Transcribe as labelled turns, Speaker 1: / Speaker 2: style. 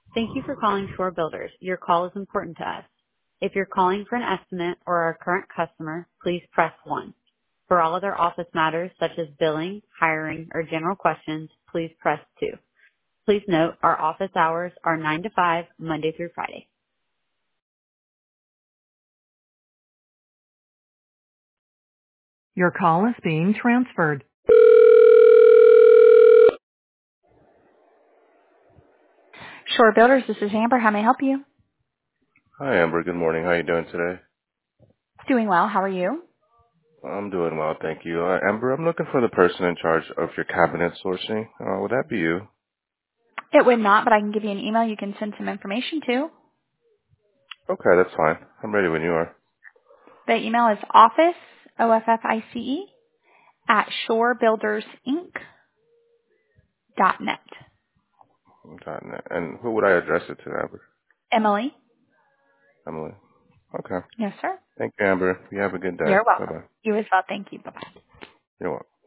Speaker 1: Thank you for calling Shore Builders. Your call is important to us. If you're calling for an estimate or are a current customer, please press 1. For all other office matters such as billing, hiring, or general questions, please press 2. Please note our office hours are 9 to 5, Monday through Friday. Your call is being transferred. Shore Builders, this is Amber. How may I help you?
Speaker 2: Hi, Amber. Good morning. How are you doing today?
Speaker 1: Doing well. How are you?
Speaker 2: I'm doing well, thank you. Amber, I'm looking for the person in charge of your cabinet sourcing. Would that be you?
Speaker 1: It would not, but I can give you an email you can send some information to.
Speaker 2: Okay, that's fine. I'm ready when you are.
Speaker 1: The email is office, O-F-F-I-C-E, at shorebuildersinc.net.
Speaker 2: .net. And who would I address it to, Amber?
Speaker 1: Emily?
Speaker 2: Emily. Okay.
Speaker 1: Yes, sir.
Speaker 2: Thank you, Amber. You have a good day.
Speaker 1: You're welcome.
Speaker 2: Bye-bye.
Speaker 1: You as well. Thank you. Bye-bye.
Speaker 2: You're welcome.